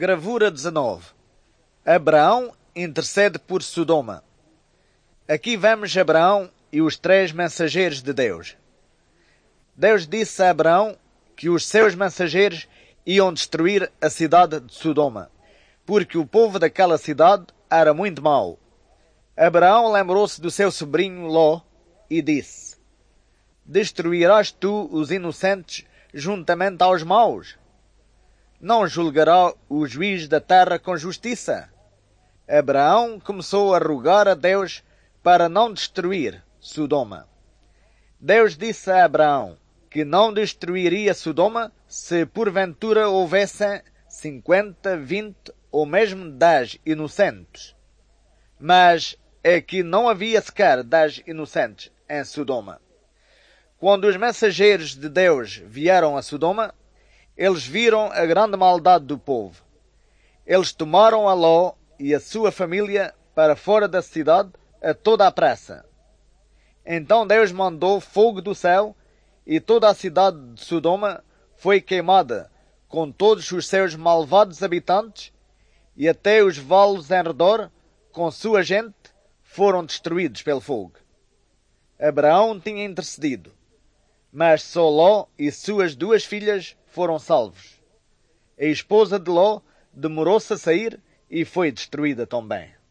Gravura 19. Abraão intercede por Sodoma. Aqui vemos Abraão e os 3 mensageiros de Deus. Deus disse a Abraão que os seus mensageiros iam destruir a cidade de Sodoma, porque o povo daquela cidade era muito mau. Abraão lembrou-se do seu sobrinho Ló e disse: Destruirás tu os inocentes juntamente aos maus? Não julgará o juiz da terra com justiça? Abraão começou a rogar a Deus para não destruir Sodoma. Deus disse a Abraão que não destruiria Sodoma se porventura houvessem 50, 20 ou mesmo 10 inocentes. Mas é que não havia sequer 10 inocentes em Sodoma. Quando os mensageiros de Deus vieram a Sodoma, eles viram a grande maldade do povo. Eles tomaram a Ló e a sua família para fora da cidade a toda a pressa. Então Deus mandou fogo do céu e toda a cidade de Sodoma foi queimada, com todos os seus malvados habitantes, e até os vales em redor, com sua gente, foram destruídos pelo fogo. Abraão tinha intercedido, mas só Ló e suas 2 filhas foram salvos. A esposa de Ló demorou-se a sair e foi destruída também.